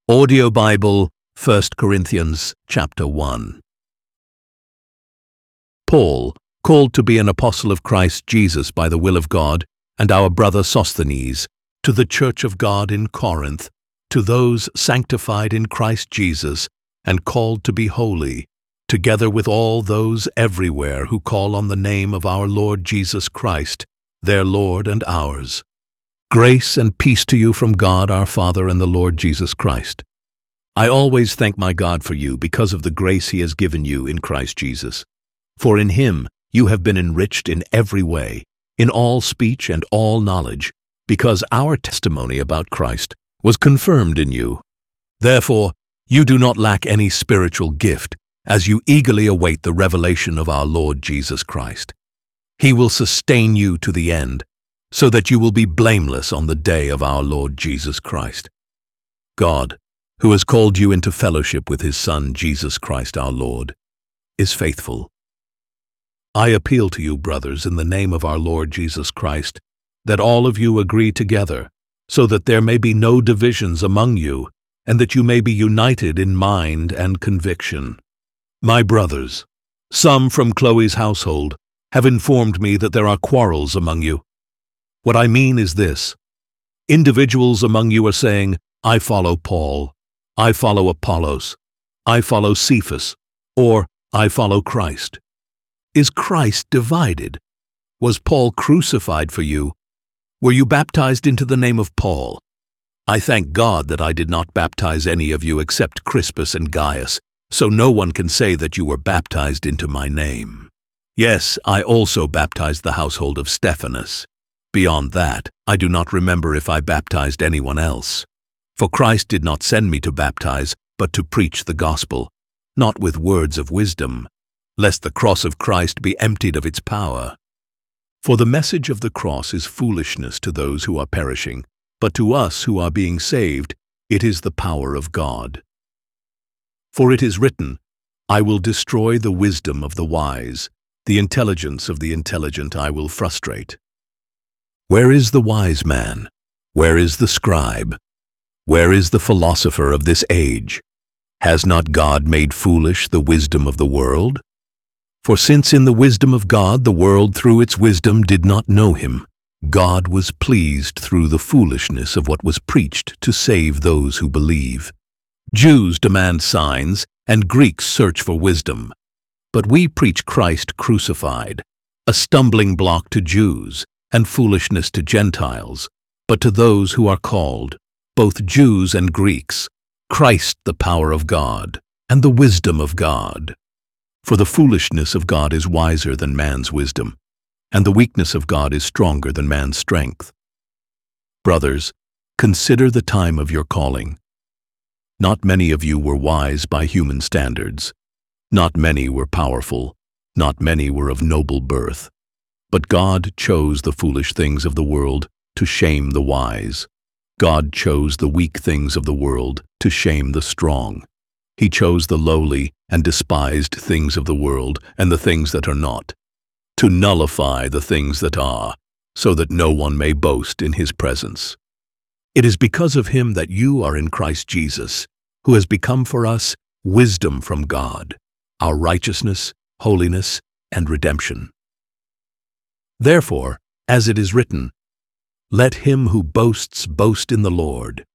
Audio Bible, 1 Corinthians chapter 1. Paul, called to be an apostle of Christ Jesus by the will of God, and our brother Sosthenes, to the church of God in Corinth, to those sanctified in Christ Jesus and called to be holy, together with all those everywhere who call on the name of our Lord Jesus Christ, their Lord and ours. Grace and peace to you from God our Father and the Lord Jesus Christ. I always thank my God for you because of the grace He has given you in Christ Jesus. For in Him you have been enriched in every way, in all speech and all knowledge, because our testimony about Christ was confirmed in you. Therefore, you do not lack any spiritual gift, as you eagerly await the revelation of our Lord Jesus Christ. He will sustain you to the end, so that you will be blameless on the day of our Lord Jesus Christ. God, who has called you into fellowship with His Son, Jesus Christ our Lord, is faithful. I appeal to you, brothers, in the name of our Lord Jesus Christ, that all of you agree together, so that there may be no divisions among you, and that you may be united in mind and conviction. My brothers, some from Chloe's household have informed me that there are quarrels among you. What I mean is this: individuals among you are saying, I follow Paul, I follow Apollos, I follow Cephas, or I follow Christ. Is Christ divided? Was Paul crucified for you? Were you baptized into the name of Paul? I thank God that I did not baptize any of you except Crispus and Gaius, so no one can say that you were baptized into my name. Yes, I also baptized the household of Stephanas. Beyond that, I do not remember if I baptized anyone else. For Christ did not send me to baptize, but to preach the gospel, not with words of wisdom, lest the cross of Christ be emptied of its power. For the message of the cross is foolishness to those who are perishing, but to us who are being saved, it is the power of God. For it is written, I will destroy the wisdom of the wise, the intelligence of the intelligent I will frustrate. Where is the wise man? Where is the scribe? Where is the philosopher of this age? Has not God made foolish the wisdom of the world? For since in the wisdom of God the world through its wisdom did not know Him, God was pleased through the foolishness of what was preached to save those who believe. Jews demand signs, and Greeks search for wisdom. But we preach Christ crucified, a stumbling block to Jews, and foolishness to Gentiles, but to those who are called, both Jews and Greeks, Christ the power of God, and the wisdom of God. For the foolishness of God is wiser than man's wisdom, and the weakness of God is stronger than man's strength. Brothers, consider the time of your calling. Not many of you were wise by human standards. Not many were powerful. Not many were of noble birth. But God chose the foolish things of the world to shame the wise. God chose the weak things of the world to shame the strong. He chose the lowly and despised things of the world and the things that are not, to nullify the things that are, so that no one may boast in His presence. It is because of Him that you are in Christ Jesus, who has become for us wisdom from God, our righteousness, holiness, and redemption. Therefore, as it is written, let him who boasts boast in the Lord.